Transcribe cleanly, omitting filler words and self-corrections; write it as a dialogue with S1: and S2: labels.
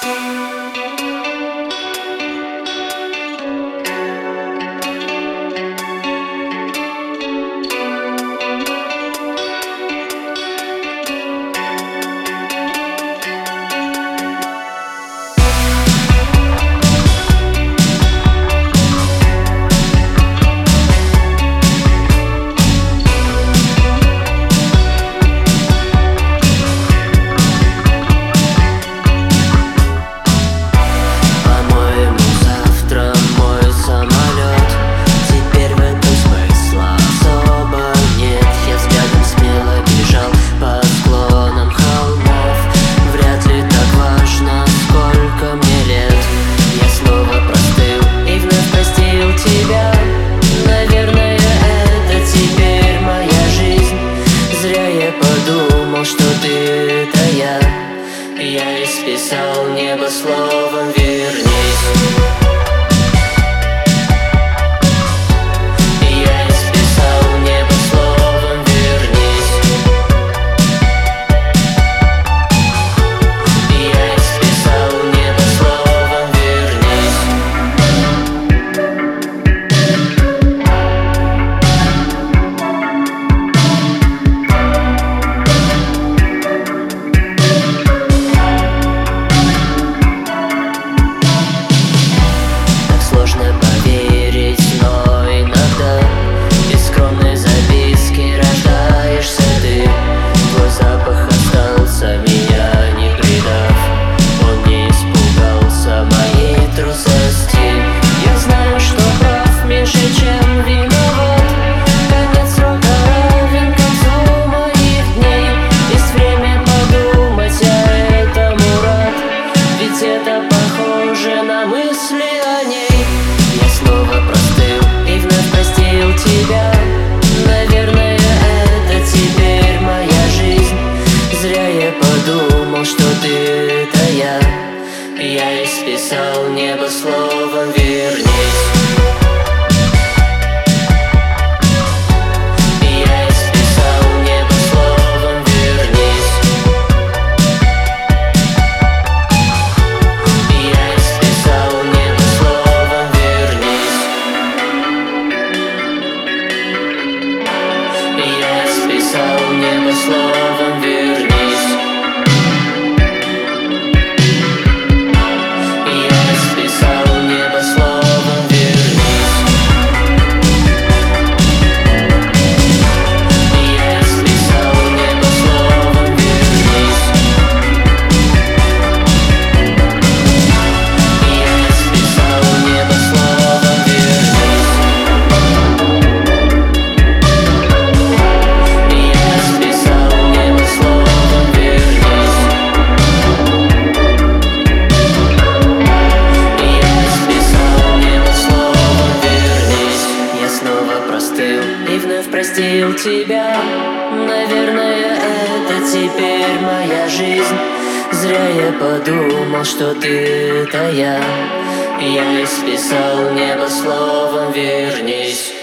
S1: Я исписал небо словом «вернись». Я исписал небо словом «вернись». Я исписал небо словом «вернись». Сложно поверить, но иногда из скромной записки рождаешься ты. Твой запах остался, меня не предав. Он не испугался моей трусости. Я знаю, что прав меньше, чем виноват. Конец срока равен концу моих дней. Есть время подумать, я этому рад. Ведь это похоже на мысли о ней. Я снова простыл и вновь простил тебя. Наверное, это теперь моя жизнь. Зря я подумал, что ты — это я. Я исписал небо словом «вернись». Я исписал небо словом «вернись». Я исписал небо словом «вернись». Я исписал небо словом «вернись». Я исписал небо словом «вернись». Я исписал небо словом «вернись». Я исписал небо словом «вернись». Я исписал небо словом «вернись». Я исписал небо словом «вернись». Я снова простыл и вновь простил тебя. Наверное, это теперь моя жизнь. Зря я подумал, что ты — это я. Я исписал небо словом «вернись».